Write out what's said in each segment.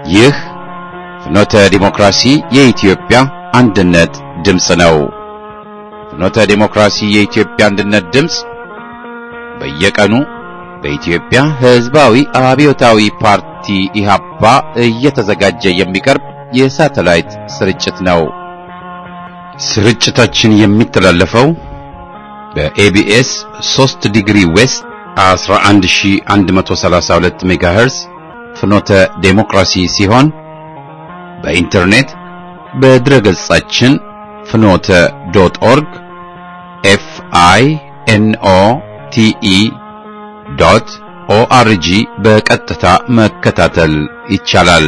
ይህ ፍኖተ ዲሞክራሲ የኢትዮጵያ አንድነት ድምፅ ነው። ፍኖተ ዲሞክራሲ የኢትዮጵያ አንድነት ድምፅ በየቀኑ በኢትዮጵያ ሕዝባዊ አብዮታዊ ፓርቲ ኢህአፓ እየተዘጋጀ የሚቀርብ የሳተላይት ስርጭት ነው። ስርጭታችን የሚተላለፈው በኤቢኤስ 3 ዲግሪ ዌስት 11132 ሜጋሄርዝ ፍኖተ ዴሞክራሲ ሲሆን በኢንተርኔት በድረገጻችን ፍኖተ ዶት ኦርግ FINOTE.ORG በቀጥታ መከታተል ይቻላል።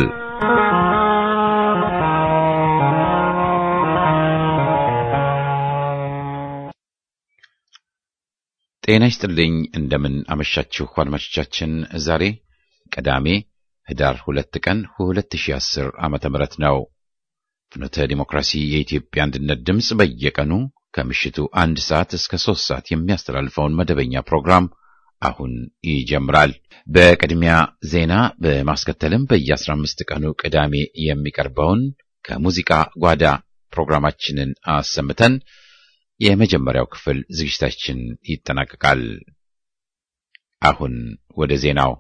ጤና ይስጥልኝ። እንደምን አመሻችሁ አድማጮቻችን። ዛሬ ቅዳሜ ህዳር 2 ቀን 2010 ዓመተ ምህረት ነው። ፍኖተ ዲሞክራሲ የኢትዮጵያ አንድነት ድምፅ በየቀኑ ከምሽቱ 1 ሰዓት እስከ 3 ሰዓት የሚያስተላልፈውን መደበኛ ፕሮግራም አሁን ይጀምራል። በቅድሚያ ዜና በማስከተልም በየ15 ቀኑ ቅዳሜ የሚቀርበውን ከሙዚቃ ጓዳ ፕሮግራማችንን አሰምተን የመጀመሪያው ክፍል ዝግጅታችን ይጠናቀቃል። አሁን ወደ ዜናው።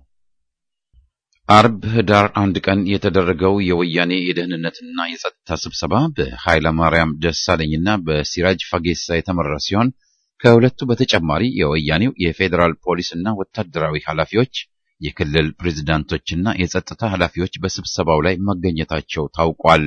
አርብ ህዳር 1 ቀን የተደረገው የወያኔ የደህንነትና የጸጥታ ስብሰባ በኃይለ ማርያም ደሳለኝና በሲራጅ ፈጌሳ የተመራ ሲሆን ከሁለቱ በተጨማሪ የወያኔው የፌዴራል ፖሊስና ወታደራዊ ኃላፊዎች፣ የክልል ፕሬዝዳንቶችና የጸጥታ ኃላፊዎች በስብሰባው ላይ መገኘታቸው ታውቋል።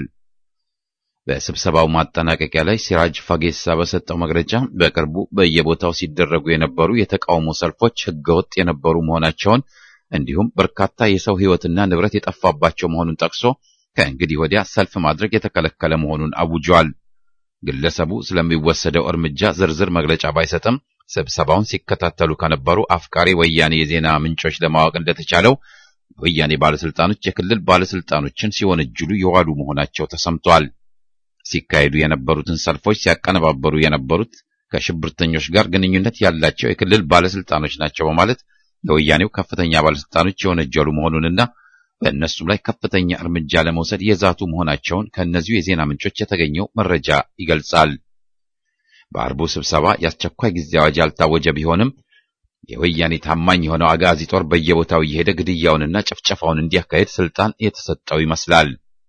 በስብሰባው ማጠናቀቂያ ላይ ሲራጅ ፈጌሳ በሰጠው መግለጫ በቅርቡ በየቦታው ሲደረጉ የነበሩ የተቃውሞ ሰልፎች ህገወጥ የነበሩ መሆናቸውን እንዲሁም በርካታ የሰው ህይወትና ንብረት የጠፋባቸው መሆኑን ጠቅሶ ከእንግዲህ ወዲያ ሰልፍ ማድረግ የተከለከለ መሆኑን አውጇል። ግለሰቡ ስለሚወሰደው እርምጃ ዝርዝር መግለጫ ባይሰጥም ስብሰባውን ሲከታተሉ ከነበሩ አፍቃሪ ወያኔ የዜና ምንጮች ለማወቅ እንደተቻለው ወያኔ ባለስልጣኖች የክልል ባለስልጣኖችን ሲወነጅሉ የዋሉ መሆናቸው ተሰምቷል። ሲካሄዱ የነበሩትን ሰልፎች ሲያቀነባበሩ የነበሩት ከሽብርተኞች ጋር ግንኙነት ያላቸው የክልል ባለስልጣኖች ናቸው በማለት የወያኔው ከፍተኛ ባለስልጣኖች የወነጀሉ መሆኑንና በእነሱም ላይ ከፍተኛ እርምጃ ለመውሰድ የዛቱ መሆናቸውን ከእነዚሁ የዜና ምንጮች የተገኘው መረጃ ይገልጻል። በአርቡ ስብሰባ የአስቸኳይ ጊዜ አዋጅ ያልታወጀ ቢሆንም የወያኔ ታማኝ የሆነው አጋዚ ጦር በየቦታው እየሄደ ግድያውንና ጭፍጨፋውን እንዲያካሄድ ስልጣን የተሰጠው ይመስላል።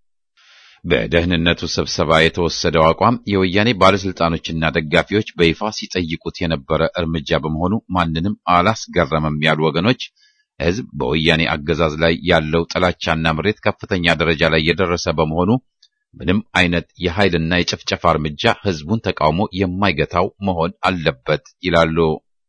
በደህንነቱ ስብሰባ የተወሰደው አቋም የወያኔ ባለስልጣኖችና ደጋፊዎች በይፋ ሲጠይቁት የነበረ እርምጃ በመሆኑ ማንንም አላስገረመም ያሉ ወገኖች ህዝብ በወያኔ አገዛዝ ላይ ያለው ጥላቻና ምሬት ከፍተኛ ደረጃ ላይ የደረሰ በመሆኑ ምንም አይነት የኃይልና የጭፍጨፋ እርምጃ ህዝቡን ተቃውሞ የማይገታው መሆን አለበት ይላሉ።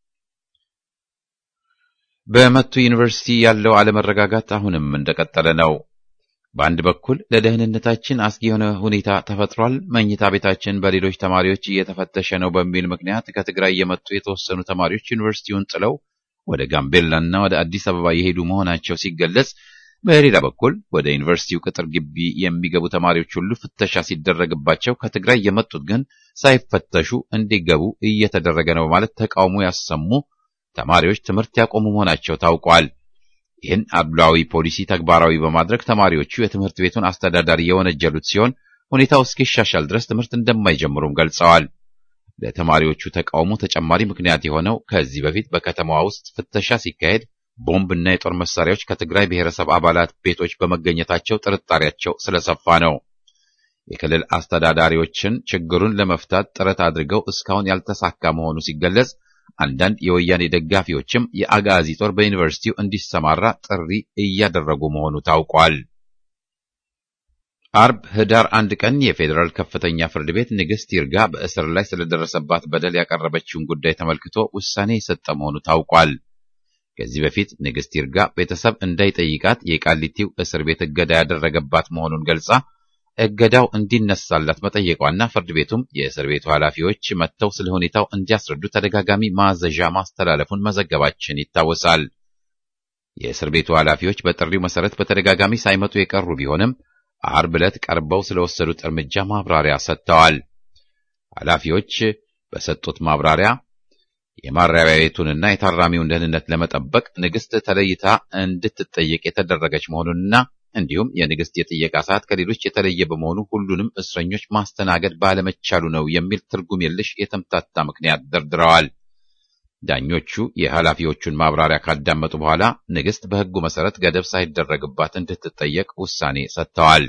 በመቱ ዩኒቨርሲቲ ያለው አለመረጋጋት አሁንም እንደቀጠለ ነው። በአንድ በኩል ለደህንነታችን አስጊ የሆነ ሁኔታ ተፈጥሯል፣ መኝታ ቤታችን በሌሎች ተማሪዎች እየተፈተሸ ነው በሚል ምክንያት ከትግራይ የመጡ የተወሰኑ ተማሪዎች ዩኒቨርሲቲውን ጥለው ወደ ጋምቤላና ወደ አዲስ አበባ የሄዱ መሆናቸው ሲገለጽ፣ በሌላ በኩል ወደ ዩኒቨርሲቲው ቅጥር ግቢ የሚገቡ ተማሪዎች ሁሉ ፍተሻ ሲደረግባቸው ከትግራይ የመጡት ግን ሳይፈተሹ እንዲገቡ እየተደረገ ነው በማለት ተቃውሞ ያሰሙ ተማሪዎች ትምህርት ያቆሙ መሆናቸው ታውቋል። ይህን አድሏዊ ፖሊሲ ተግባራዊ በማድረግ ተማሪዎቹ የትምህርት ቤቱን አስተዳዳሪ የወነጀሉት ሲሆን ሁኔታው እስኪሻሻል ድረስ ትምህርት እንደማይጀምሩም ገልጸዋል። ለተማሪዎቹ ተቃውሞ ተጨማሪ ምክንያት የሆነው ከዚህ በፊት በከተማዋ ውስጥ ፍተሻ ሲካሄድ ቦምብና የጦር መሳሪያዎች ከትግራይ ብሔረሰብ አባላት ቤቶች በመገኘታቸው ጥርጣሬያቸው ስለሰፋ ነው። የክልል አስተዳዳሪዎችን ችግሩን ለመፍታት ጥረት አድርገው እስካሁን ያልተሳካ መሆኑ ሲገለጽ፣ አንዳንድ የወያኔ ደጋፊዎችም የአጋዚ ጦር በዩኒቨርሲቲው እንዲሰማራ ጥሪ እያደረጉ መሆኑ ታውቋል። አርብ ህዳር 1 ቀን የፌዴራል ከፍተኛ ፍርድ ቤት ንግስት ይርጋ በእስር ላይ ስለደረሰባት በደል ያቀረበችውን ጉዳይ ተመልክቶ ውሳኔ የሰጠ መሆኑ ታውቋል። ከዚህ በፊት ንግስት ይርጋ ቤተሰብ እንዳይጠይቃት የቃሊቲው እስር ቤት እገዳ ያደረገባት መሆኑን ገልጻ እገዳው እንዲነሳላት መጠየቋና ፍርድ ቤቱም የእስር ቤቱ ኃላፊዎች መጥተው ስለ ሁኔታው እንዲያስረዱ ተደጋጋሚ ማዘዣ ማስተላለፉን መዘገባችን ይታወሳል። የእስር ቤቱ ኃላፊዎች በጥሪው መሰረት በተደጋጋሚ ሳይመጡ የቀሩ ቢሆንም አርብ ዕለት ቀርበው ስለወሰዱት እርምጃ ማብራሪያ ሰጥተዋል። ኃላፊዎች በሰጡት ማብራሪያ የማረሚያ ቤቱንና የታራሚውን ደህንነት ለመጠበቅ ንግስት ተለይታ እንድትጠየቅ የተደረገች መሆኑንና እንዲሁም የንግስት የጥየቃ ሰዓት ከሌሎች የተለየ በመሆኑ ሁሉንም እስረኞች ማስተናገድ ባለመቻሉ ነው የሚል ትርጉም የለሽ የተምታታ ምክንያት ደርድረዋል። ዳኞቹ የኃላፊዎቹን ማብራሪያ ካዳመጡ በኋላ ንግስት በሕጉ መሰረት ገደብ ሳይደረግባት እንድትጠየቅ ውሳኔ ሰጥተዋል።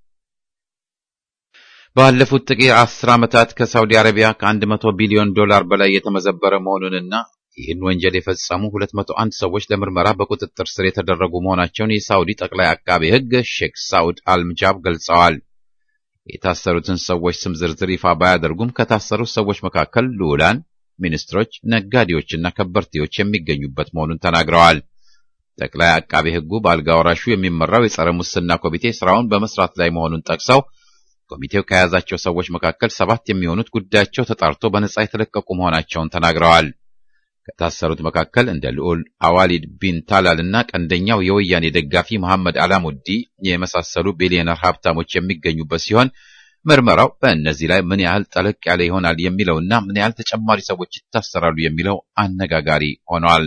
ባለፉት ጥቂት 10 ዓመታት ከሳውዲ አረቢያ ከ100 ቢሊዮን ዶላር በላይ የተመዘበረ መሆኑንና ይህን ወንጀል የፈጸሙ 201 ሰዎች ለምርመራ በቁጥጥር ስር የተደረጉ መሆናቸውን የሳውዲ ጠቅላይ አቃቤ ሕግ ሼክ ሳውድ አልምጃብ ገልጸዋል። የታሰሩትን ሰዎች ስም ዝርዝር ይፋ ባያደርጉም ከታሰሩት ሰዎች መካከል ልዑላን፣ ሚኒስትሮች፣ ነጋዴዎችና ከበርቴዎች የሚገኙበት መሆኑን ተናግረዋል። ጠቅላይ አቃቤ ሕጉ በአልጋ ወራሹ የሚመራው የጸረ ሙስና ኮሚቴ ስራውን በመስራት ላይ መሆኑን ጠቅሰው ኮሚቴው ከያዛቸው ሰዎች መካከል 7 የሚሆኑት ጉዳያቸው ተጣርቶ በነጻ የተለቀቁ መሆናቸውን ተናግረዋል። ከታሰሩት መካከል እንደ ልዑል አዋሊድ ቢን ታላል እና ቀንደኛው የወያኔ ደጋፊ መሐመድ አላሙዲ የመሳሰሉ ቢሊዮነር ሀብታሞች የሚገኙበት ሲሆን ምርመራው በእነዚህ ላይ ምን ያህል ጠለቅ ያለ ይሆናል የሚለውና ምን ያህል ተጨማሪ ሰዎች ይታሰራሉ የሚለው አነጋጋሪ ሆኗል።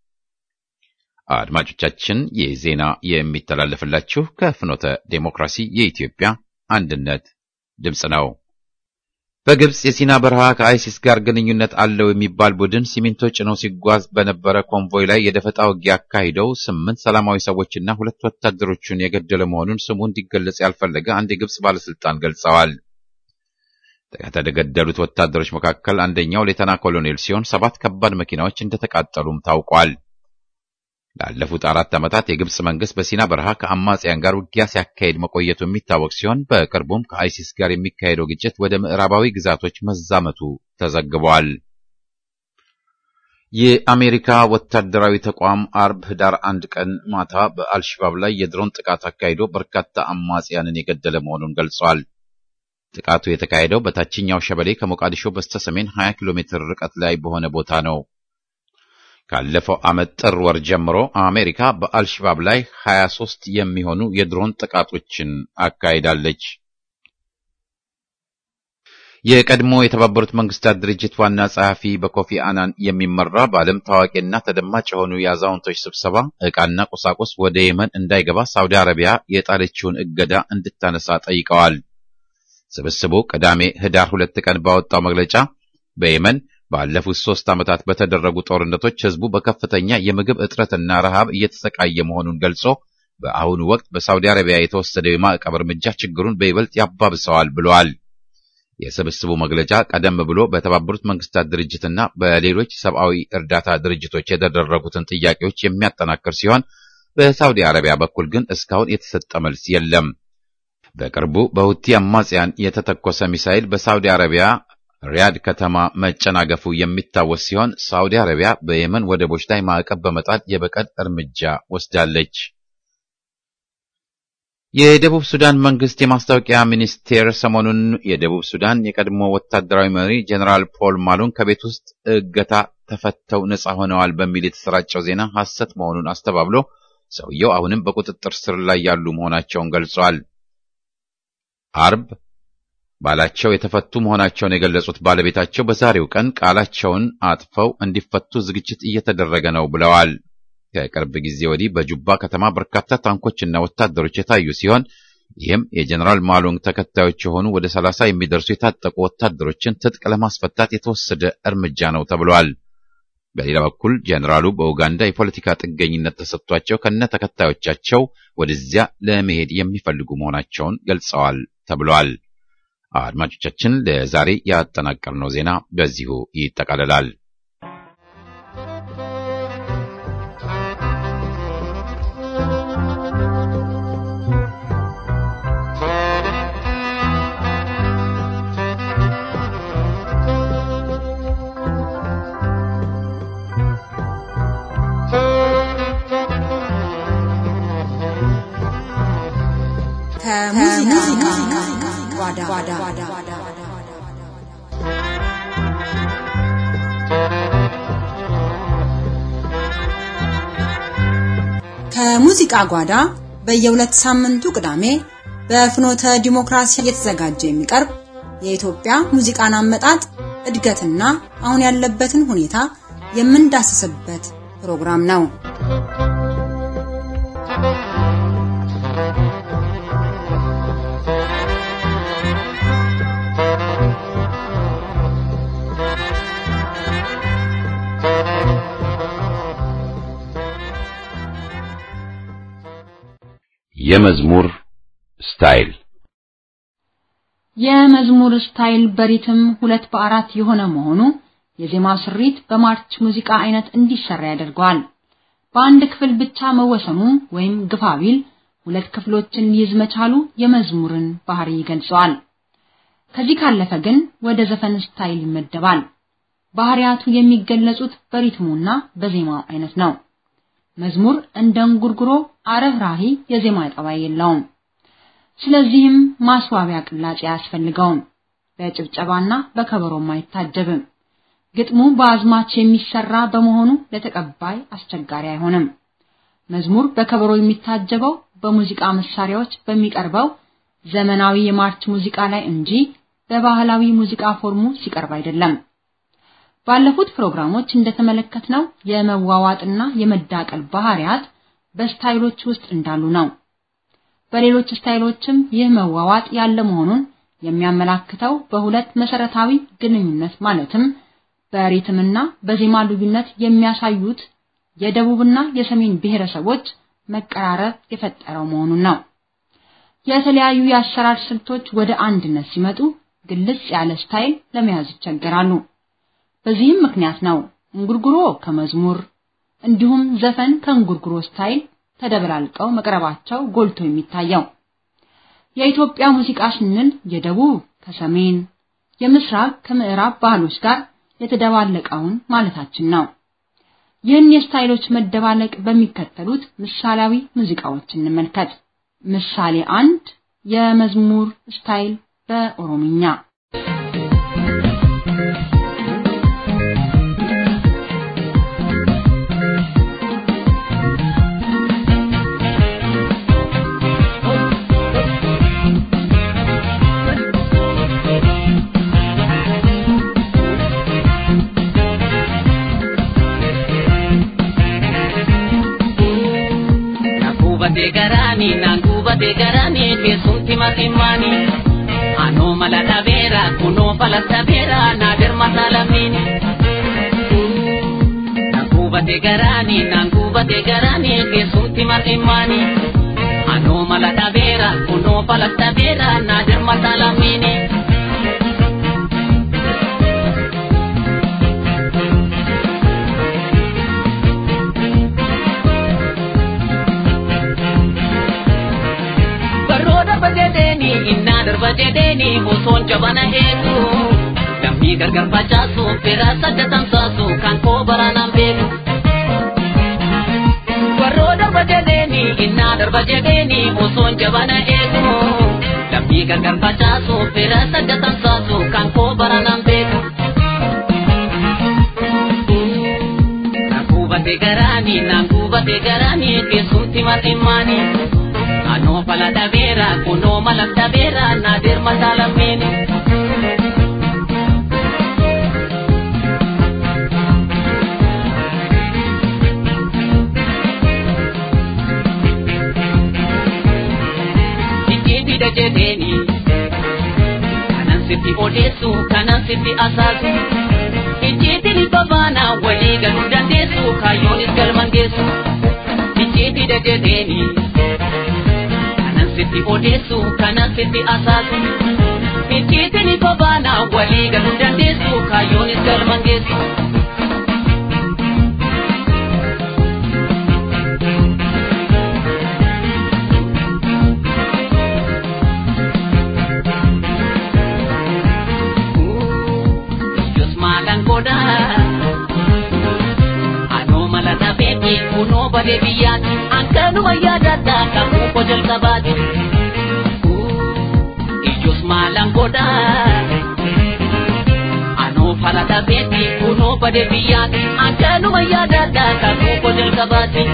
አድማጮቻችን፣ ይህ ዜና የሚተላለፍላችሁ ከፍኖተ ዴሞክራሲ የኢትዮጵያ አንድነት ድምጽ ነው። በግብጽ የሲና በረሃ ከአይሲስ ጋር ግንኙነት አለው የሚባል ቡድን ሲሚንቶ ጭኖ ሲጓዝ በነበረ ኮንቮይ ላይ የደፈጣ ውጊያ አካሂደው 8 ሰላማዊ ሰዎችና 2 ወታደሮችን የገደለ መሆኑን ስሙ እንዲገለጽ ያልፈለገ አንድ የግብጽ ባለስልጣን ገልጸዋል። ከተገደሉት ወታደሮች መካከል አንደኛው ሌተና ኮሎኔል ሲሆን 7 ከባድ መኪናዎች እንደተቃጠሉም ታውቋል። ላለፉት 4 ዓመታት የግብጽ መንግስት በሲና በረሃ ከአማጽያን ጋር ውጊያ ሲያካሂድ መቆየቱ የሚታወቅ ሲሆን በቅርቡም ከአይሲስ ጋር የሚካሄደው ግጭት ወደ ምዕራባዊ ግዛቶች መዛመቱ ተዘግቧል። የአሜሪካ ወታደራዊ ተቋም አርብ ህዳር 1 ቀን ማታ በአልሸባብ ላይ የድሮን ጥቃት አካሂዶ በርካታ አማጽያንን የገደለ መሆኑን ገልጿል። ጥቃቱ የተካሄደው በታችኛው ሸበሌ ከሞቃዲሾ በስተሰሜን 20 ኪሎ ሜትር ርቀት ላይ በሆነ ቦታ ነው። ካለፈው ዓመት ጥር ወር ጀምሮ አሜሪካ በአልሸባብ ላይ 23 የሚሆኑ የድሮን ጥቃቶችን አካሂዳለች። የቀድሞ የተባበሩት መንግስታት ድርጅት ዋና ጸሐፊ በኮፊ አናን የሚመራ በዓለም ታዋቂና ተደማጭ የሆኑ የአዛውንቶች ስብሰባ ዕቃና ቁሳቁስ ወደ የመን እንዳይገባ ሳውዲ አረቢያ የጣለችውን እገዳ እንድታነሳ ጠይቀዋል። ስብስቡ ቅዳሜ ህዳር 2 ቀን ባወጣው መግለጫ በየመን ባለፉት 3 ዓመታት በተደረጉ ጦርነቶች ህዝቡ በከፍተኛ የምግብ እጥረትና ረሃብ እየተሰቃየ መሆኑን ገልጾ በአሁኑ ወቅት በሳውዲ አረቢያ የተወሰደው የማዕቀብ እርምጃ ችግሩን በይበልጥ ያባብሰዋል ብለዋል። የስብስቡ መግለጫ ቀደም ብሎ በተባበሩት መንግስታት ድርጅትና በሌሎች ሰብአዊ እርዳታ ድርጅቶች የተደረጉትን ጥያቄዎች የሚያጠናክር ሲሆን በሳውዲ አረቢያ በኩል ግን እስካሁን የተሰጠ መልስ የለም። በቅርቡ በሁቲ አማጽያን የተተኮሰ ሚሳኤል በሳውዲ አረቢያ ሪያድ ከተማ መጨናገፉ የሚታወስ ሲሆን ሳውዲ አረቢያ በየመን ወደቦች ላይ ማዕቀብ በመጣል የበቀል እርምጃ ወስዳለች። የደቡብ ሱዳን መንግስት የማስታወቂያ ሚኒስቴር ሰሞኑን የደቡብ ሱዳን የቀድሞ ወታደራዊ መሪ ጀነራል ፖል ማሉን ከቤት ውስጥ እገታ ተፈተው ነጻ ሆነዋል በሚል የተሰራጨው ዜና ሐሰት መሆኑን አስተባብሎ ሰውየው አሁንም በቁጥጥር ስር ላይ ያሉ መሆናቸውን ገልጿል። አርብ ባላቸው የተፈቱ መሆናቸውን የገለጹት ባለቤታቸው በዛሬው ቀን ቃላቸውን አጥፈው እንዲፈቱ ዝግጅት እየተደረገ ነው ብለዋል። ከቅርብ ጊዜ ወዲህ በጁባ ከተማ በርካታ ታንኮችና ወታደሮች የታዩ ሲሆን ይህም የጀነራል ማሎንግ ተከታዮች የሆኑ ወደ 30 የሚደርሱ የታጠቁ ወታደሮችን ትጥቅ ለማስፈታት የተወሰደ እርምጃ ነው ተብሏል። በሌላ በኩል ጀነራሉ በኡጋንዳ የፖለቲካ ጥገኝነት ተሰጥቷቸው ከነ ተከታዮቻቸው ወደዚያ ለመሄድ የሚፈልጉ መሆናቸውን ገልጸዋል ተብሏል። አድማጮቻችን፣ ለዛሬ ያጠናቀርነው ዜና በዚሁ ይጠቃለላል። ከሙዚቃ ጓዳ በየሁለት ሳምንቱ ቅዳሜ በፍኖተ ዲሞክራሲ እየተዘጋጀ የሚቀርብ የኢትዮጵያ ሙዚቃን አመጣጥ እድገትና አሁን ያለበትን ሁኔታ የምንዳስስበት ፕሮግራም ነው። የመዝሙር ስታይል የመዝሙር ስታይል በሪትም 2/4 የሆነ መሆኑ የዜማ ስሪት በማርች ሙዚቃ አይነት እንዲሰራ ያደርጋል። በአንድ ክፍል ብቻ መወሰኑ ወይም ግፋቢል ሁለት ክፍሎችን ሊይዝ መቻሉ የመዝሙርን ባህሪ ይገልጻል። ከዚህ ካለፈ ግን ወደ ዘፈን ስታይል ይመደባል። ባህሪያቱ የሚገለጹት በሪትሙና በዜማው አይነት ነው። መዝሙር እንደ እንጉርጉሮ አረፍራሂ የዜማ ጠባይ የለውም። ስለዚህም ማስዋቢያ ቅላጼ ያስፈልገውም። በጭብጨባና በከበሮም አይታጀብም። ግጥሙ በአዝማች የሚሰራ በመሆኑ ለተቀባይ አስቸጋሪ አይሆንም። መዝሙር በከበሮ የሚታጀበው በሙዚቃ መሳሪያዎች በሚቀርበው ዘመናዊ የማርች ሙዚቃ ላይ እንጂ በባህላዊ ሙዚቃ ፎርሙ ሲቀርብ አይደለም። ባለፉት ፕሮግራሞች እንደተመለከትነው የመዋዋጥና የመዳቀል ባህሪያት በስታይሎች ውስጥ እንዳሉ ነው። በሌሎች ስታይሎችም ይህ መዋዋጥ ያለ መሆኑን የሚያመላክተው በሁለት መሰረታዊ ግንኙነት ማለትም በሪትምና በዜማ ልዩነት የሚያሳዩት የደቡብና የሰሜን ብሔረሰቦች መቀራረብ የፈጠረው መሆኑን ነው። የተለያዩ የአሰራር ስልቶች ወደ አንድነት ሲመጡ ግልጽ ያለ ስታይል ለመያዝ ይቸገራሉ። በዚህም ምክንያት ነው እንጉርጉሮ ከመዝሙር እንዲሁም ዘፈን ከእንጉርጉሮ ስታይል ተደበላልቀው መቅረባቸው ጎልቶ የሚታየው። የኢትዮጵያ ሙዚቃ ስንል የደቡብ ከሰሜን የምስራቅ ከምዕራብ ባህሎች ጋር የተደባለቀውን ማለታችን ነው። ይህን የስታይሎች መደባለቅ በሚከተሉት ምሳሌያዊ ሙዚቃዎች እንመልከት። ምሳሌ 1 የመዝሙር ስታይል በኦሮምኛ Garani kesunti matimani ano malada vera kuno palasta vera nader masalamini nanguba de garani kesunti matimani ano malada vera kuno palasta vera nader masalamini Bajedeni hoson jabana eku dammi gargar bajasu pera sajatan sasu kan ko baranam beku waroda bajedeni inna dar bajedeni hoson jabana eku dammi gargar bajasu pera sajatan sasu kan ko baranam beku nanguba de garani kesunti matimani ano palada vera kuno malada vera nadir masalamini Dikiti da jedeni kanan siti odesu kanan siti asasu Dikiti ni babana wali ganu dandesu kayonis galmangesu Dikiti da jedeni Siti odesu kana siti asasu Ikiti ni babana wali ganu dandesu kayonis galmangesu Yus malang koda ano malada beti kuno bade biyan angkanu mayadata kamu kojal kabadi Ijus malang koda ano falada beti kuno bade biyan angkanu mayadata kamu kojal kabadi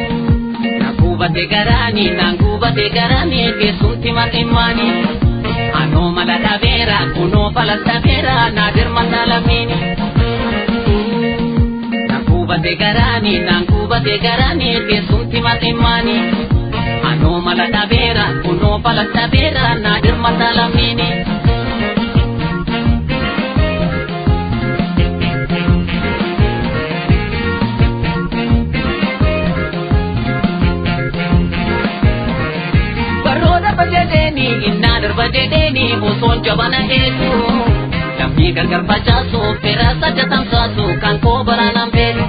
nanguba de garani kesunti matimani ano malada vera kuno palasta vera nadir masalamini nankuba de garani tesunti matimani ano malada vera kuno palasta vera nadir masalamini Bajedeni uson jabana etu Lampi gargar pacasu Pera saja tamsasu Kan ko baranam bedu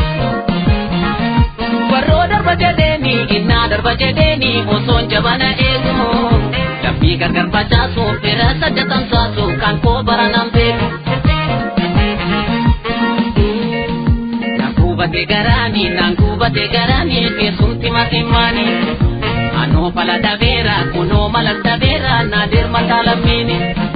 Barodar bajedeni Innadar bajedeni uson jabana etu Lampi gargar pacasu Pera saja tamsasu Kan ko baranam bedu Nangku bate garani Pesunti matimani ano palada vera kuno malada vera nadir masalamini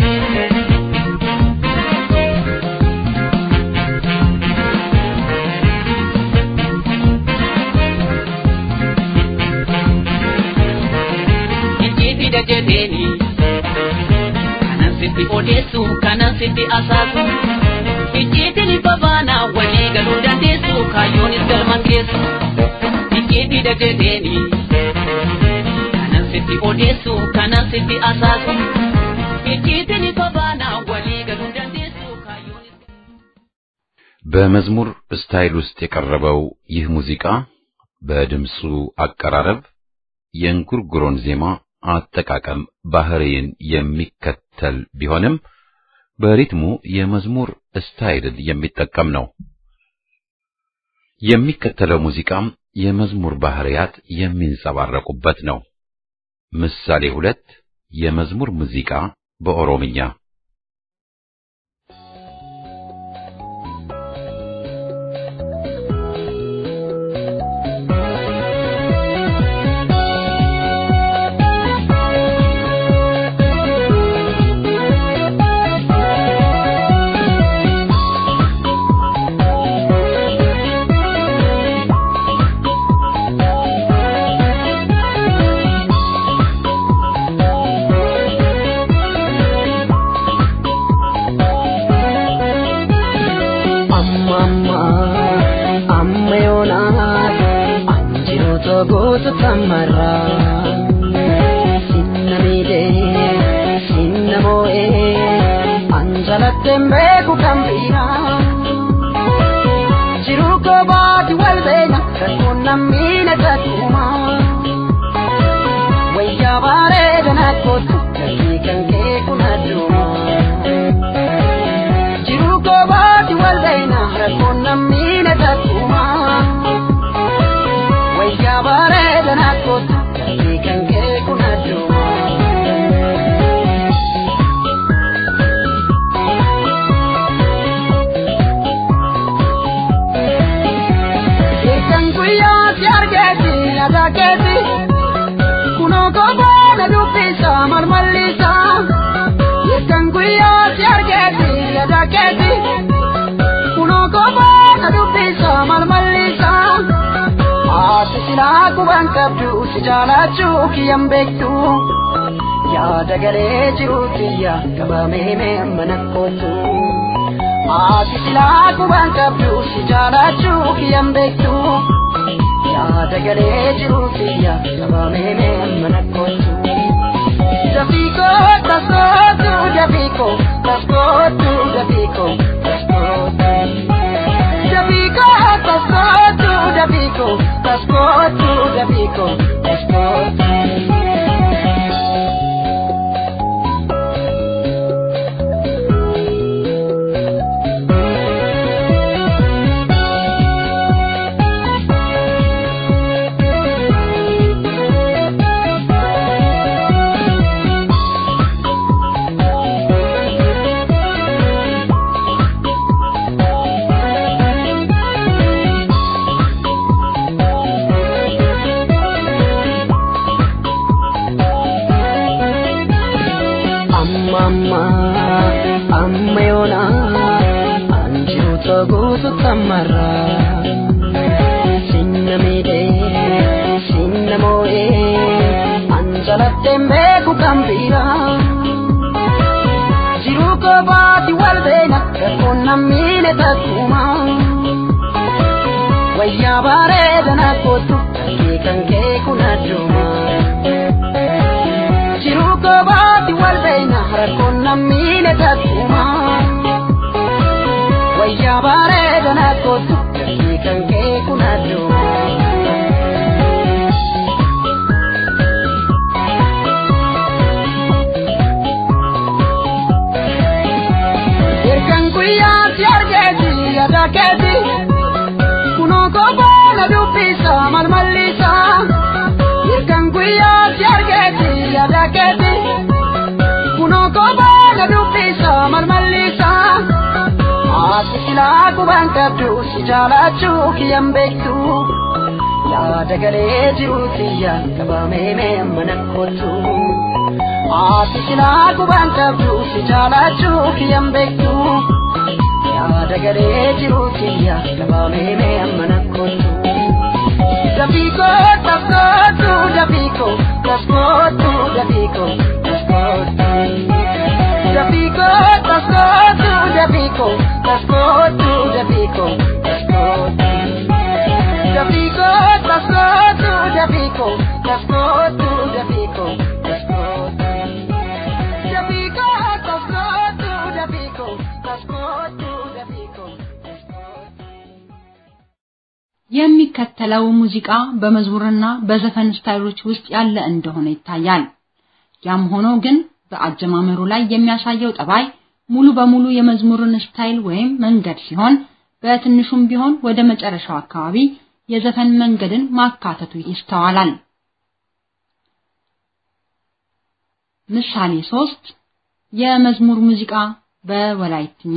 Ijiti da jedeni kanan siti odesu kanan siti asasu ijiti ni babana wali galu dandesu kayonis galmangesu ijiti da jedeni Siti odesu kana siti asasu ijiti ni babana wali galu dandesu kayoni በመዝሙር ስታይል ውስጥ የቀረበው ይህ ሙዚቃ በድምጹ አቀራረብ የእንጉርጉሮን ዜማ አጠቃቀም ባህሪን የሚከተል ቢሆንም በሪትሙ የመዝሙር ስታይልን የሚጠቀም ነው። የሚከተለው ሙዚቃም የመዝሙር ባህሪያት የሚንጸባረቁበት ነው። ምሳሌ 2 የመዝሙር ሙዚቃ በኦሮምኛ gotu tamara sinnamide sinnamoe anjalatembe ku kambira jiruko badi walbena kakunamina tatuma waya bare danakotu kanke kunaduma jiruko badi walbena kakunamina tatuma ya bare danakot kanke kunadu ekan kuya jargeti adageti kuno gobo na dupisa marmalisa ekan kuya jargeti adageti kuno gobo na dupisa marmalisa Sila kuban kabdu sijalachu kiyambektu ya dagare jirukiya kabame me manakotu sila kuban kabdu sijalachu kiyambektu ya dagare jirukiya kabame me manakotu Dafiko taskotu dafiko taskotu dafiko taskotu Dafiko taskotu dafiko taskotu dafiko taskotu Ammayona anjiru togutu tamara sinnamide sinnamoe anjalatembe ku kambira baati wal beena rakkoon namni takkuma wayyaa bareedana kootu kan kee kun adduma jiruuko baati wal beena rakkoon namni takkuma wayyaa bareedana kootu kan kee kun adduma Daketi kuno kobana dupisa malmalisa irkanguya jargeti ya daketi kuno kobana dupisa malmalisa asikila kubanta tu sijala chuki yambektu ya dagale jirutia kabame me manakotu asikila kubanta tu sijala chuki yambektu dagare jirutia kabame me amana kotu Dabiko taskotu dabiko taskotu dabiko taskotu Dabiko taskotu dabiko taskotu dabiko taskotu Dabiko taskotu dabiko taskotu dabiko taskotu Dabiko taskotu dabiko taskotu የሚከተለው ሙዚቃ በመዝሙርና በዘፈን ስታይሎች ውስጥ ያለ እንደሆነ ይታያል። ያም ሆኖ ግን በአጀማመሩ ላይ የሚያሳየው ጠባይ ሙሉ በሙሉ የመዝሙርን ስታይል ወይም መንገድ ሲሆን በትንሹም ቢሆን ወደ መጨረሻው አካባቢ የዘፈን መንገድን ማካተቱ ይስተዋላል። ምሳሌ 3 የመዝሙር ሙዚቃ በወላይትኛ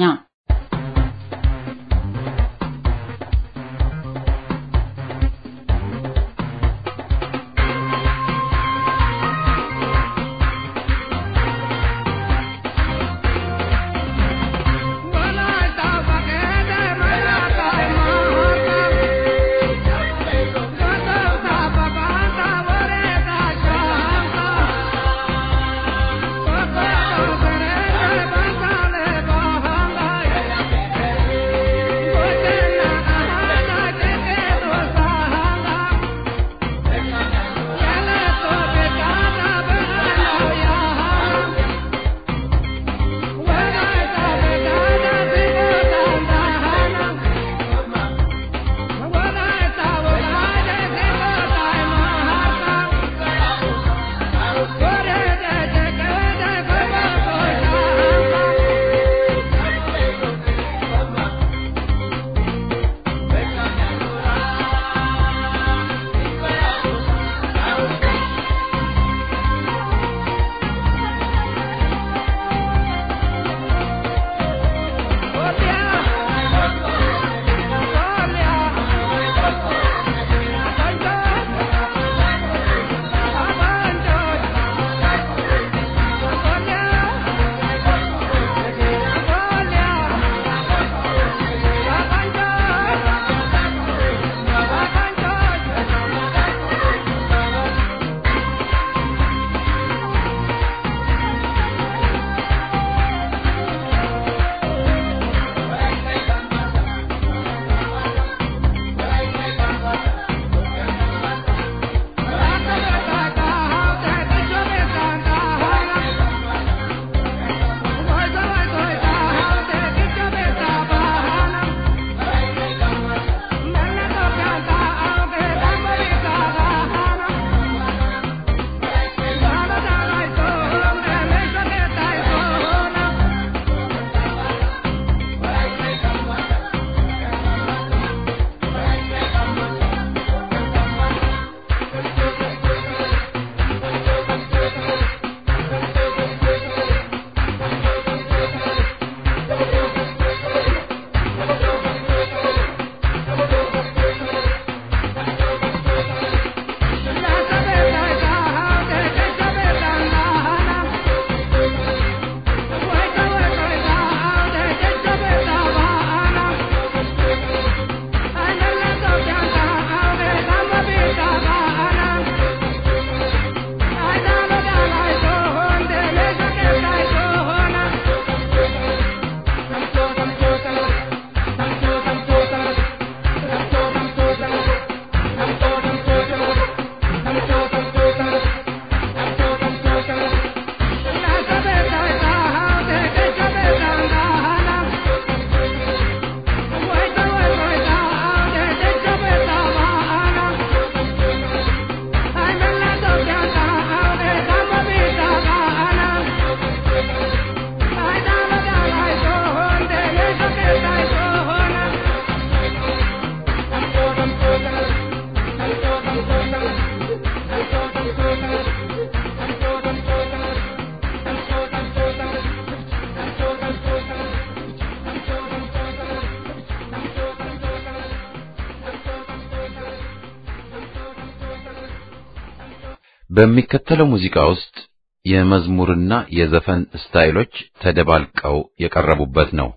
በሚከተለው ሙዚቃ ውስጥ የመዝሙርና የዘፈን ስታይሎች ተደባልቀው የቀረቡበት ነው።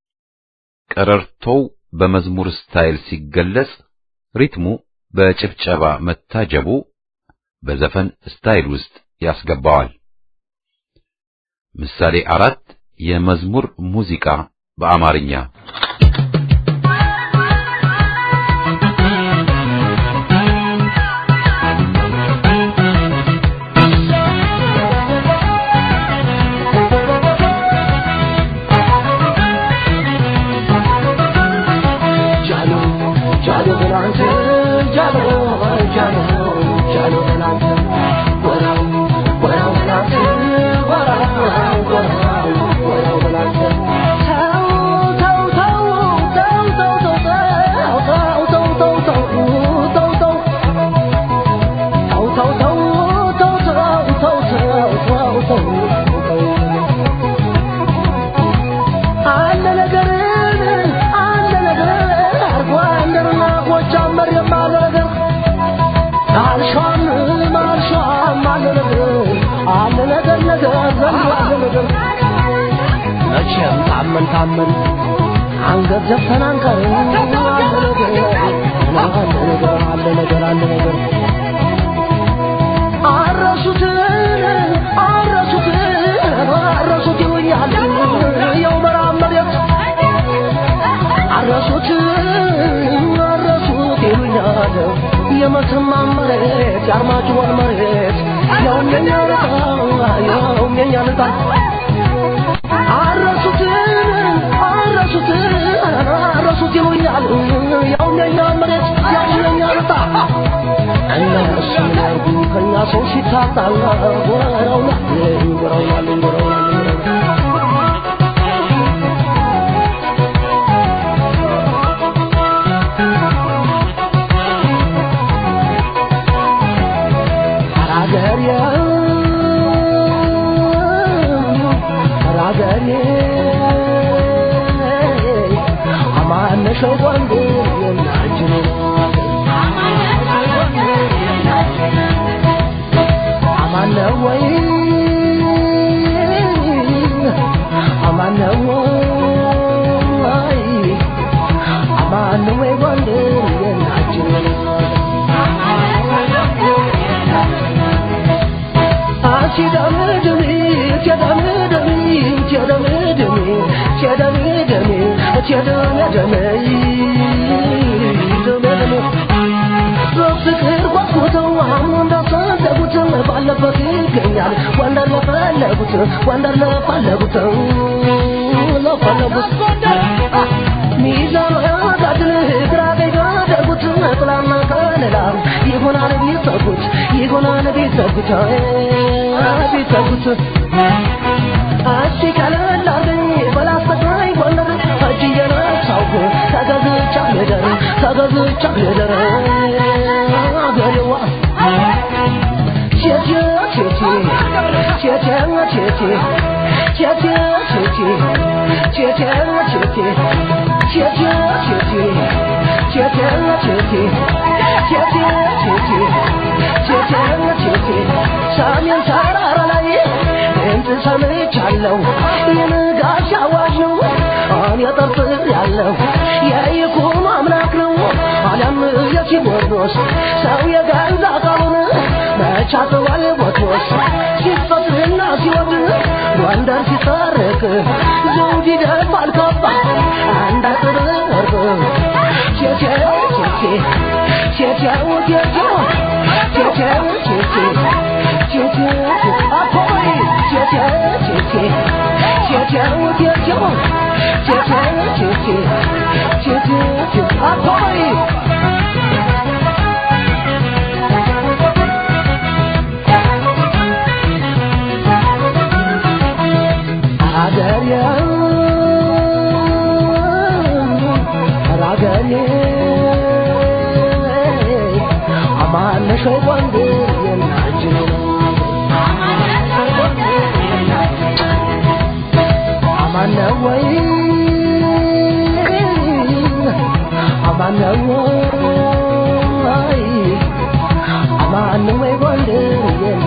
ቀረርቶው በመዝሙር ስታይል ሲገለጽ ሪትሙ በጭብጨባ መታጀቡ በዘፈን ስታይል ውስጥ ያስገባዋል። ምሳሌ 4 የመዝሙር ሙዚቃ በአማርኛ ታመን አንገት ዘፈን አንቀር አለ ነገር አረሱት ይሉኛል ያው መራመሪያት አረሱት ይሉኛል የመተማ መሬት ያርማጭሆን መሬት ያው የኛ ልጣ አረሱት ይሉኛል ያው የኛ መሬት ያው የኛ ልጣ እነሱ ያርጉ ከኛ ሰው ሲታጣላ ወራውና ወንደር ለፈለጉት ሚዛኑ ያጋድል ግራ ገደጉት ጥላና ከለላ ይሆናል ቢሰጉት አሲ ከለላኝ በላስተካይ ወንደር እጅየና ሳውቁ ተገዝቻ ለደረ አገሬዋ ሰሜን ተራራ ላይ ድምፅ ሰምቻለሁ የንጋት አዋጅ ነው እኔ ጠርጥሬያለሁ የይኩኖ አምላክ ነው ዓለም የሲኖዶስ ሰው የገዛ ቃሉን መቻተዋል ቦቶስ ሲፈጥርና ሲወድ ወንደር ሲታረቅ ዘውድ ይደፋል ካባ አንድ አጥር ወርቅ I'm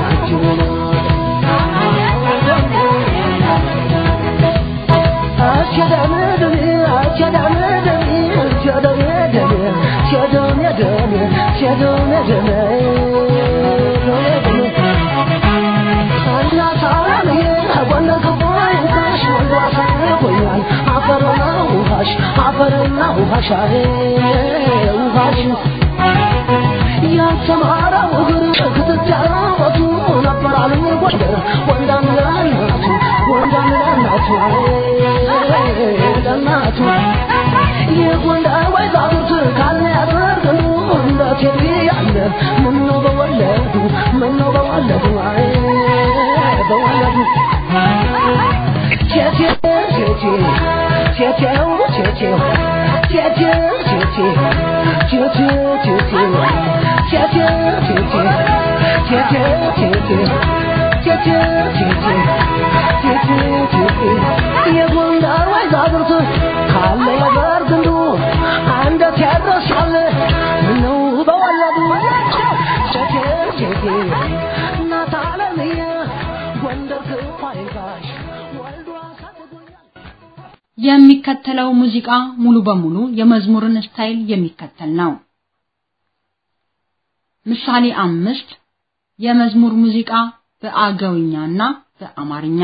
የሚከተለው ሙዚቃ ሙሉ በሙሉ የመዝሙርን ስታይል የሚከተል ነው። ምሳሌ 5 የመዝሙር ሙዚቃ በአገውኛና በአማርኛ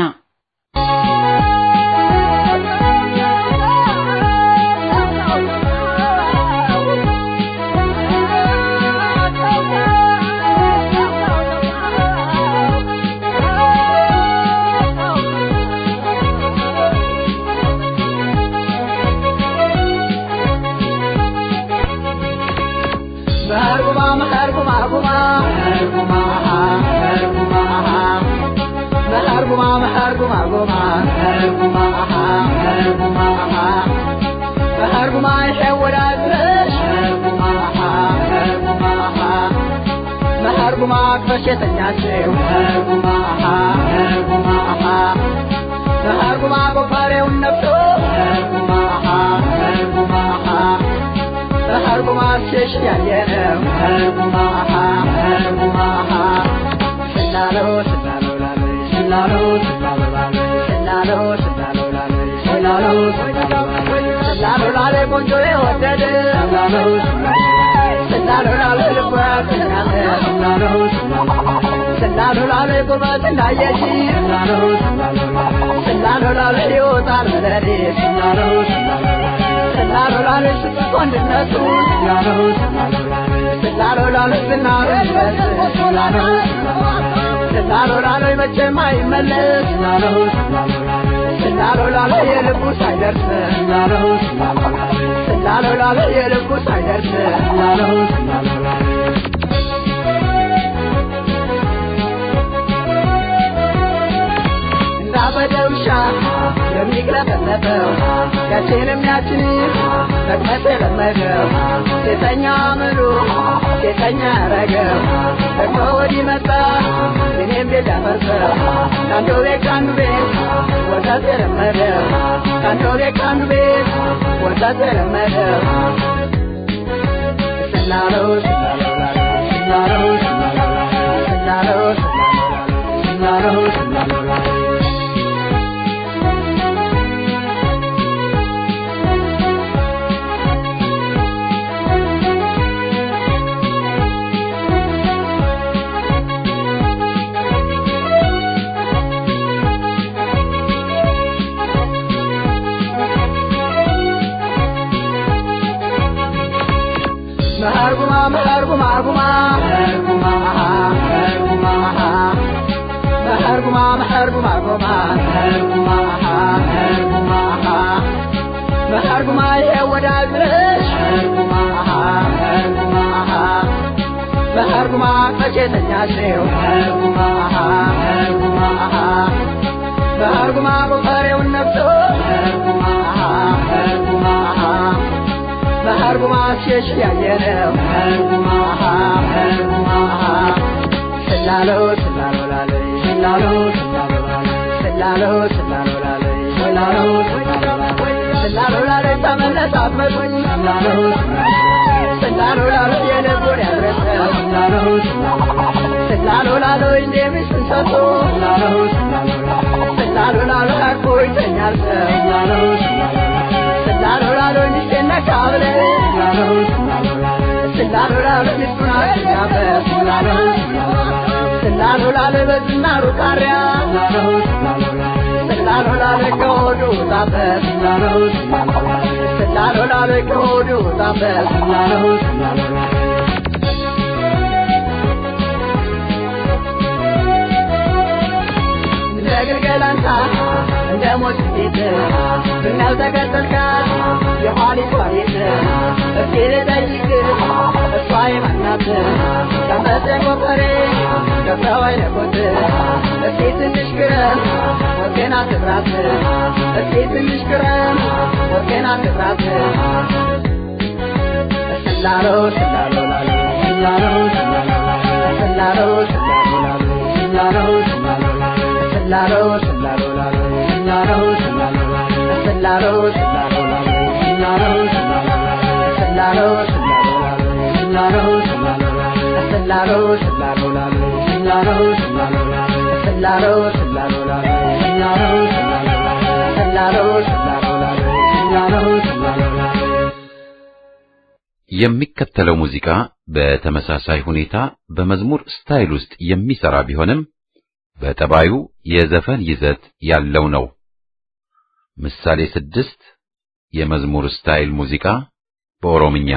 Selalu የሚከተለው ሙዚቃ በተመሳሳይ ሁኔታ በመዝሙር ስታይል ውስጥ የሚሰራ ቢሆንም በጠባዩ የዘፈን ይዘት ያለው ነው። ምሳሌ 6 የመዝሙር ስታይል ሙዚቃ በኦሮምኛ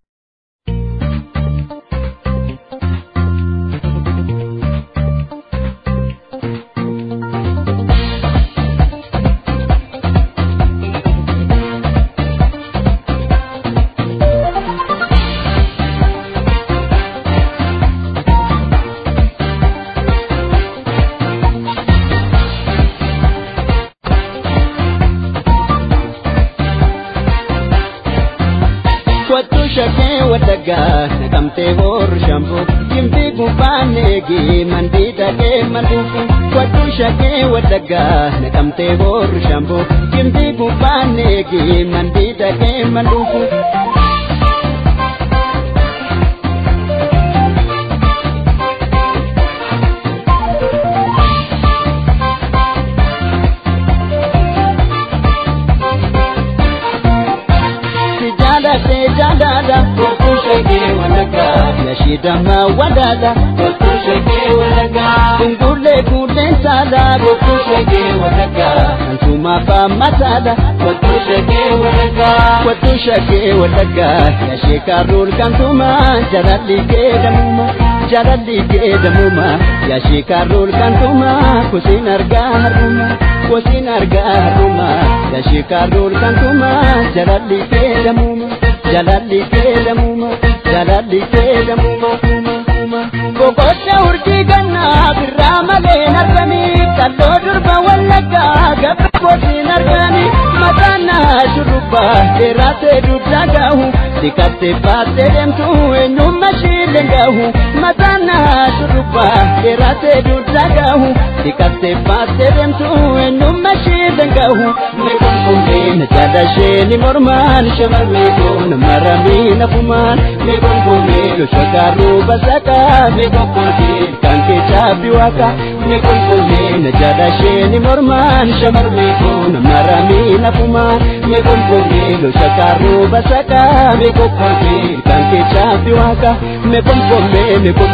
Nakamte bor shambo kimbi gubane gi mandida ke manduku kwatu shake wadaga nakamte bor shambo kimbi gubane gi mandida ke manduku Jadada kushake walaga yashidama wadada kushake walaga kungule kudensada kushake walaga antuma pamasada kushake walaga yashikarul kantuma jarali ke damuma yashikarul kantuma kusinarga haruma yashikarul kantuma jarali ke damuma Bokosha urji ganna birramale nargani kallo durba wallaga gabbooti nargani matana shuruba derate dudagahu dikatte paate demtu enuma shilengahu matana shuruba derate dudagahu dikatte paate demtu enuma shilengahu mekunde najadashe ni morman shamarmekun marami nafuman mekunde shakaru basaka mekunde kanke chabiwaka mekunde najadashe ni morman shamarmekun marami nafuman mekunde shakaru basaka mekunde kanke chabiwaka mekunde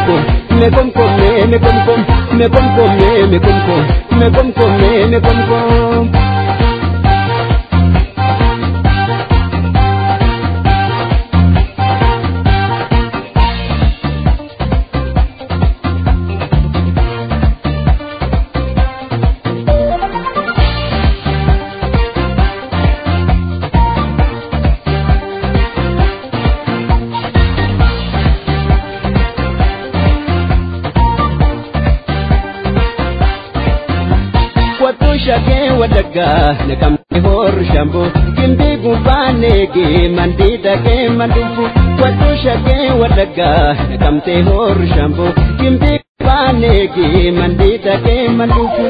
shake wadaga nakamte bor shambo kimbi gubane gi mandida ke mandufu kwatu shake wadaga nakamte bor shambo kimbi gubane gi mandida ke mandufu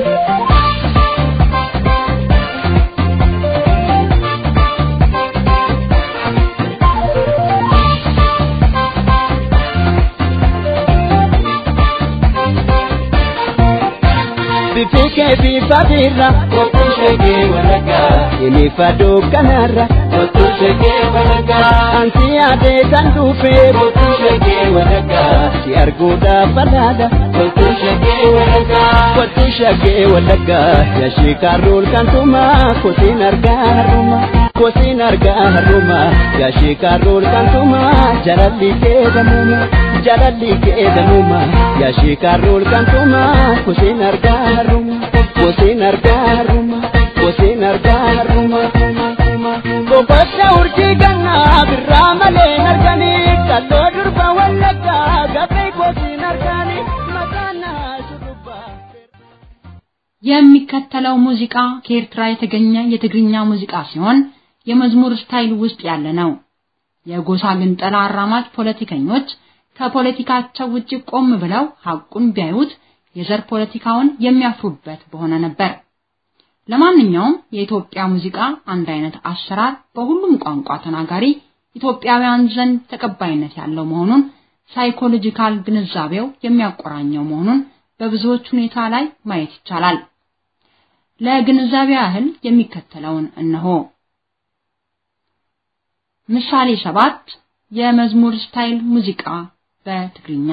Fadira kushake walaga ini fado kanara kushake walaga anti yaade kan dhufe kottu shagee walaga si arguudha falaada kottu shagee walaga yashi karul kan tuma kosin arga haruma yashi karul kan tuma jalalli ke damuma yashi karul kan tuma kosin arga haruma Bokosha urji ganna birramale nargani kallo durba wallaka gabe kosin argani makana shurba የሚከተለው ሙዚቃ ከኤርትራ የተገኘ የትግርኛ ሙዚቃ ሲሆን የመዝሙር ስታይል ውስጥ ያለ ነው። የጎሳ ግንጠላ አራማጅ ፖለቲከኞች ከፖለቲካቸው ውጪ ቆም ብለው ሐቁን ቢያዩት የዘር ፖለቲካውን የሚያፍሩበት በሆነ ነበር። ለማንኛውም የኢትዮጵያ ሙዚቃ አንድ አይነት አሰራር በሁሉም ቋንቋ ተናጋሪ ኢትዮጵያውያን ዘንድ ተቀባይነት ያለው መሆኑን ሳይኮሎጂካል ግንዛቤው የሚያቆራኘው መሆኑን በብዙዎች ሁኔታ ላይ ማየት ይቻላል። ለግንዛቤ ያህል የሚከተለውን እነሆ። ምሳሌ 7 የመዝሙር ስታይል ሙዚቃ በትግርኛ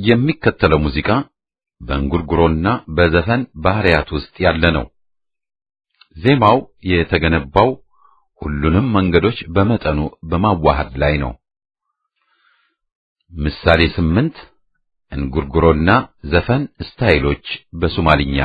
የሚከተለው ሙዚቃ በእንጉርጉሮና በዘፈን ባህሪያት ውስጥ ያለ ነው። ዜማው የተገነባው ሁሉንም መንገዶች በመጠኑ በማዋሃድ ላይ ነው። ምሳሌ 8 እንጉርጉሮና ዘፈን ስታይሎች በሶማሊኛ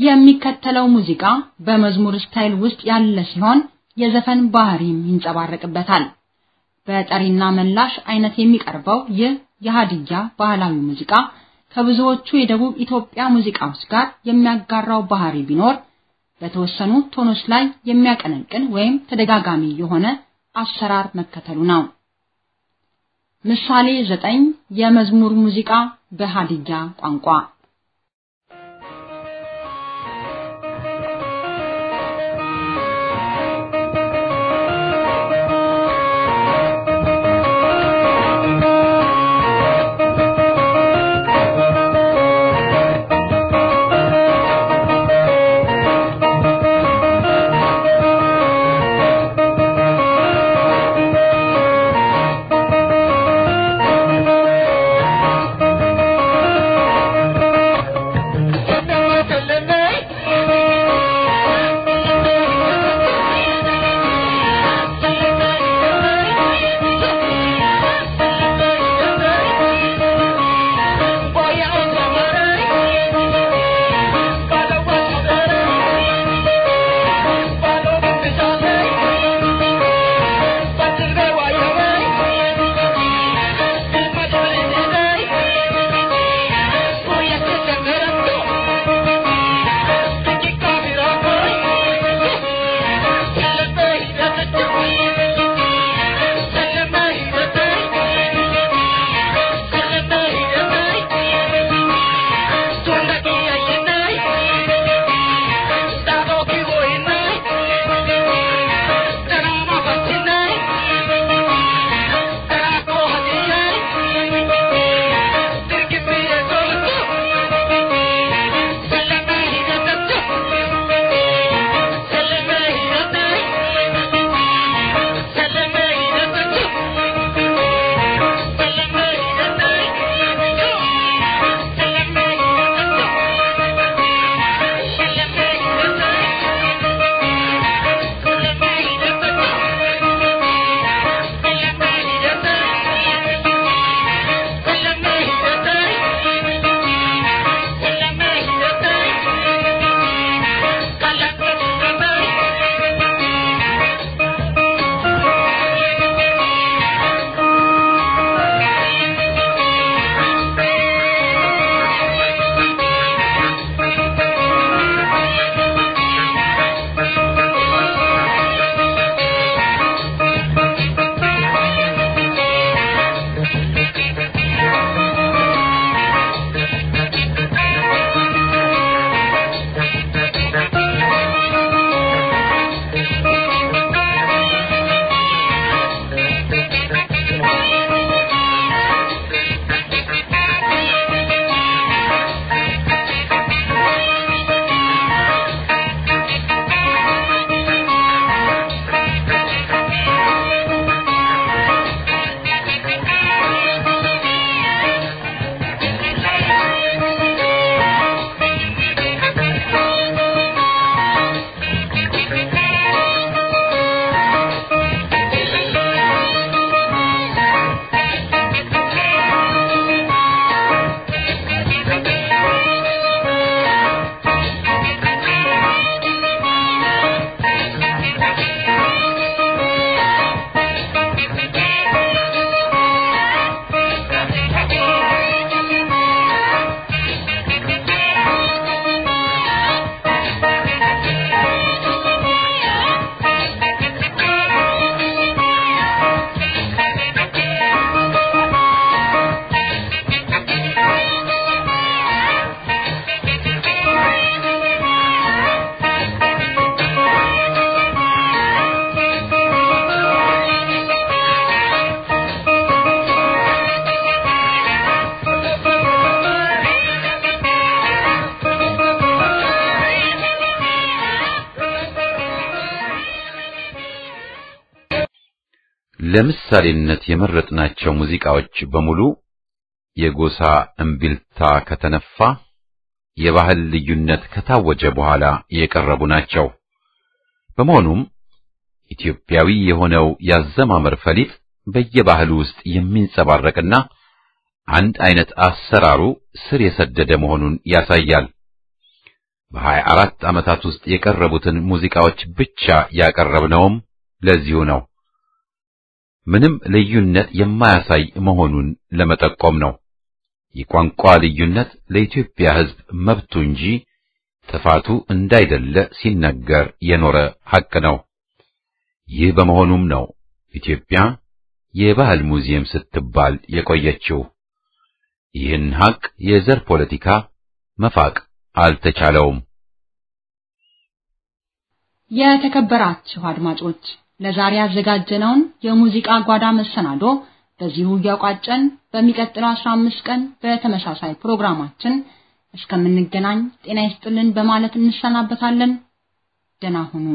የሚከተለው ሙዚቃ በመዝሙር ስታይል ውስጥ ያለ ሲሆን የዘፈን ባህሪም ይንጸባረቅበታል። በጠሪና መላሽ አይነት የሚቀርበው ይህ የሃዲያ ባህላዊ ሙዚቃ ከብዙዎቹ የደቡብ ኢትዮጵያ ሙዚቃዎች ጋር የሚያጋራው ባህሪ ቢኖር በተወሰኑ ቶኖች ላይ የሚያቀነቅን ወይም ተደጋጋሚ የሆነ አሰራር መከተሉ ነው። ምሳሌ 9 የመዝሙር ሙዚቃ በሃዲያ ቋንቋ ለምሳሌነት የመረጥናቸው ሙዚቃዎች በሙሉ የጎሳ እምቢልታ ከተነፋ የባህል ልዩነት ከታወጀ በኋላ የቀረቡ ናቸው። በመሆኑም ኢትዮጵያዊ የሆነው ያዘማመር ፈሊጥ በየባህሉ ውስጥ የሚንጸባረቅና አንድ አይነት አሰራሩ ስር የሰደደ መሆኑን ያሳያል። በ24 ዓመታት ውስጥ የቀረቡትን ሙዚቃዎች ብቻ ያቀረብነውም ለዚሁ ነው። ምንም ልዩነት የማያሳይ መሆኑን ለመጠቆም ነው። የቋንቋ ልዩነት ለኢትዮጵያ ሕዝብ መብቱ እንጂ ጥፋቱ እንዳይደለ ሲነገር የኖረ ሐቅ ነው። ይህ በመሆኑም ነው ኢትዮጵያ የባህል ሙዚየም ስትባል የቆየችው። ይህን ሐቅ የዘር ፖለቲካ መፋቅ አልተቻለውም። የተከበራችሁ አድማጮች ለዛሬ ያዘጋጀነውን የሙዚቃ ጓዳ መሰናዶ በዚሁ ያቋጨን። በሚቀጥለው 15 ቀን በተመሳሳይ ፕሮግራማችን እስከምንገናኝ ጤና ይስጥልን በማለት እንሰናበታለን። ደህና ሁኑ።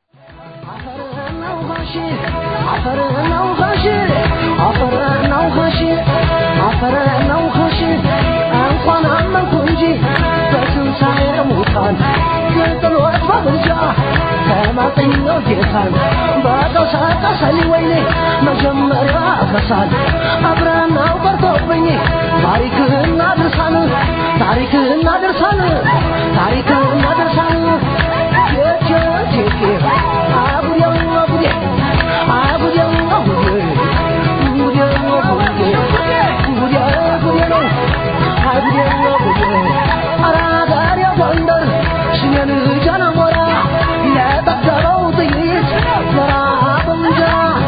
እንኳን አመንኩ እንጂ በትንሣኤ ሙታን ግጥሎት በብልጫ ተማጠኛው ጌታን በቀሳቀሰሊ ወይኔ መጀመሪያ ፈሳል አብረናው ቀርቶብኝ ታሪክህና ድርሳን ታሪክህና ድርሳን ታሪክህና ድርሳን የቼቼ አቡዴው አቡዴ አቡዴው አቡዴ አቡዴው አቡዴ አራጋሪ ወንደር ሽኔን ጃናሞራ ለተከረው ጥይት ዘራብንጃ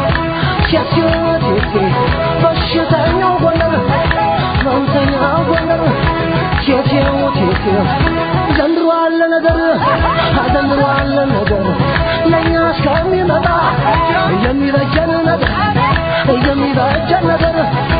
ሸክሽቴ በሽተኛው ጎንደር መንተኛው ጎንደር ሸክሽው ዘንድሮ አለ ነገር ዘንድሮ አለ ነገር ለኛ እስከሚመጣ የሚበጀን ነገር